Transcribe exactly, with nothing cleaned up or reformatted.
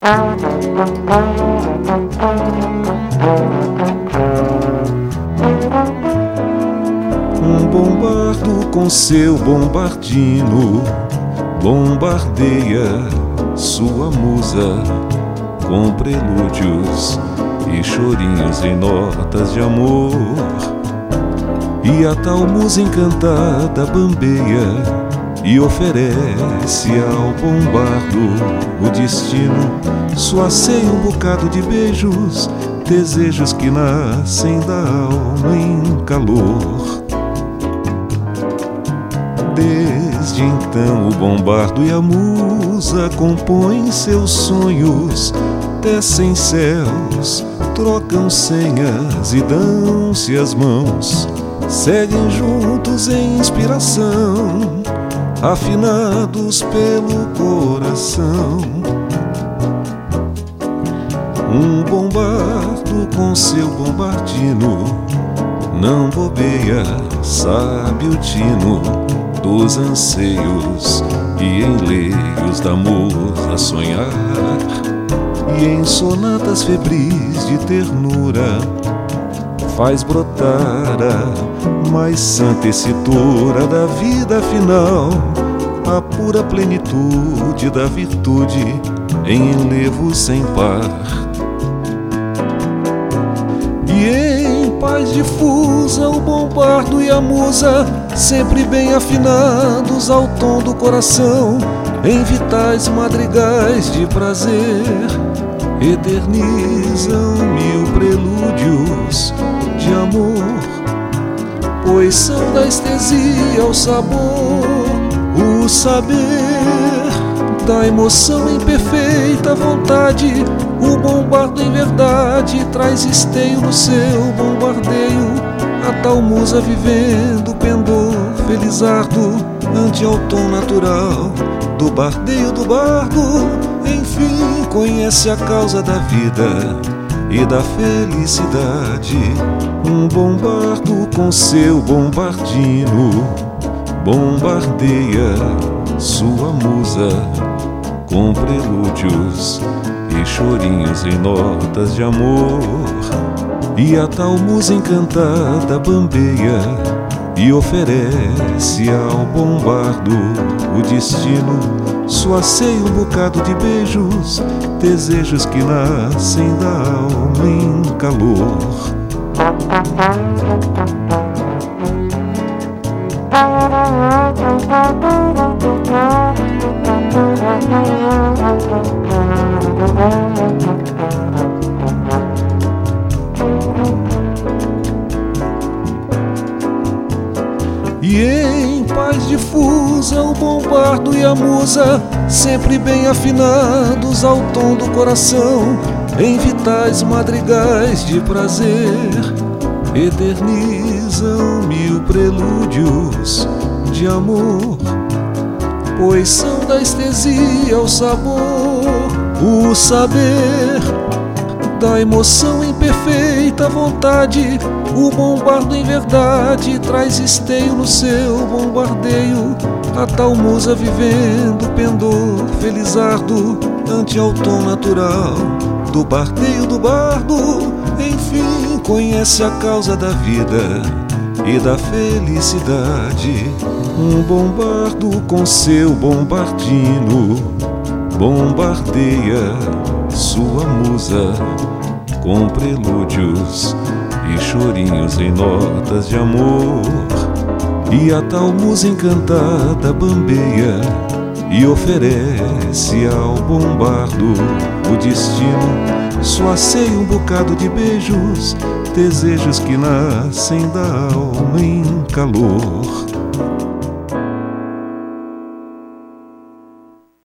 Um bombardo com seu bombardino bombardeia sua musa com prelúdios e chorinhos em notas de amor. E a tal musa encantada bambeia e oferece ao bombardo o destino. Sua ceia um bocado de beijos, desejos que nascem da alma em calor. Desde então o bombardo e a musa compõem seus sonhos, tecem céus, trocam senhas e dão-se as mãos. Seguem juntos em inspiração, afinados pelo coração. Um bombardo com seu bombardino não bobeia, sabe o tino dos anseios e enleios da musa sonhar. E em sonatas febris de ternura faz brotar a mais santa tessitura da vida final, a pura plenitude da virtude em enlevo sem par. E em paz difusa o bombardo e a musa, sempre bem afinados ao tom do coração, em vitais madrigais de prazer, eternizam mil prelúdios de amor, pois são da estesia o sabor, o saber da emoção em perfeita vontade. O bombardo em verdade traz esteio no seu bombardeio, a tal musa vivendo pendor felizardo ante ao tom natural do bardeio do bardo. Enfim conhece a causa da vida e da felicidade. Um bombardo com seu bombardino bombardeia sua musa com prelúdios e chorinhos em notas de amor. E a tal musa encantada bambeia e oferece ao bombardo o destino. Sua ceia um bocado de beijos, desejos que nascem da alma em calor. E em paz difusa o bombardo e a musa, sempre bem afinados ao tom do coração, em vitais madrigais de prazer, eternizam mil prelúdios de amor, pois são da estesia o sabor, o saber da emoção em perfeita vontade. O bombardo em verdade traz esteio no seu bombardeio, a tal musa vivendo pendor felizardo ante ao tom natural do bardeio do bardo. Enfim conhece a causa da vida e da felicidade. Um bombardo com seu bombardino bombardeia sua musa com prelúdios e chorinhos em notas de amor. E a tal musa encantada bambeia e oferece ao bombardo o destino. Sua ceia um bocado de beijos, desejos que nascem da alma em calor.